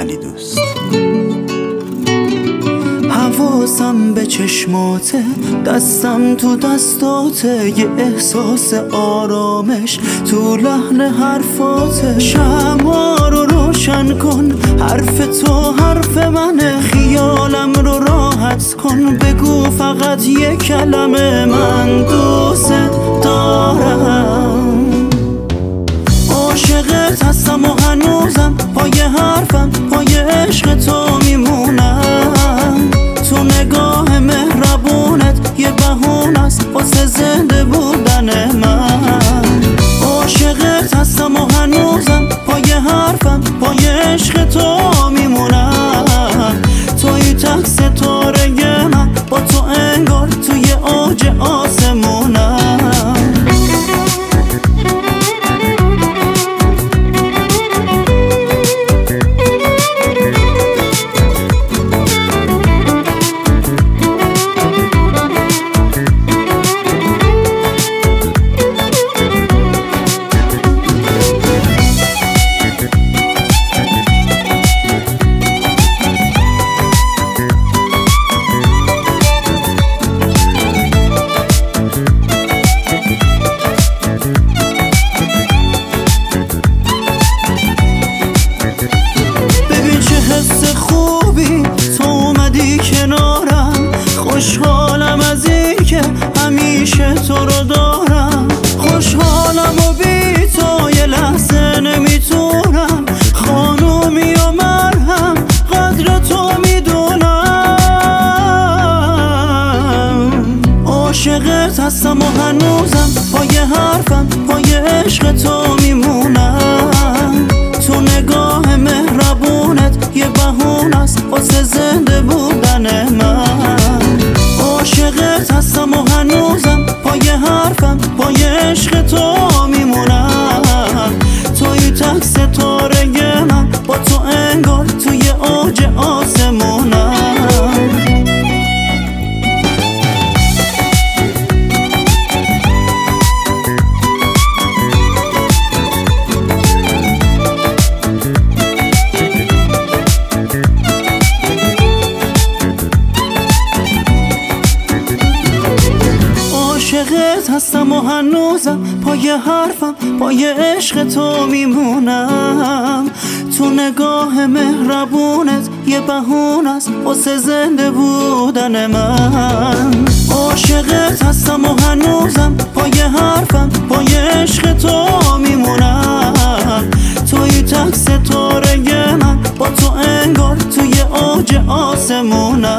علی دوست. حواسم به چشماته، دستم تو دستاته، یه احساس آرامش تو لحن حرفاته. شمعا رو روشن کن، حرف تو حرف منه، خیالم رو راحت کن، بگو فقط یه کلمه من دوست دارم. عاشقت هستم و هنوزم پای حرفم، پای عشق تو میمونم. تو نگاه مهربونت یه بهونه است واسه زنده بودن من. عاشقت هستم و هنوزم پای حرفم، پای عشق تو میمونم. توی تک ستاره من، با تو انگار توی اوج آسمونم. خوشحالم از این که همیشه تو رو دارم، خوشحالم و بی تو یه لحظه نمیتونم. خانومی و مرهم قدر تو میدونم. عاشقت هستم و هنوزم پای حرفم، پای عشق تو میمونم. تو نگاه مهربونت یه بهونه است واسه زنده بودن من. عاشقت هستم و هنوزم پای حرفم، پای عشق تو میمونم. توی تک ستاره من، با تو انگار توی اوج آسمونم. عاشقت هستم و هنوزم پای حرفم، پای عشق تو میمونم. تو نگاه مهربونت یه بهونه است واسه زنده بودن من. عاشقت هستم و هنوزم پای حرفم، پای عشق تو میمونم. توی تک ستاره من، با تو انگار توی اوج آسمونم.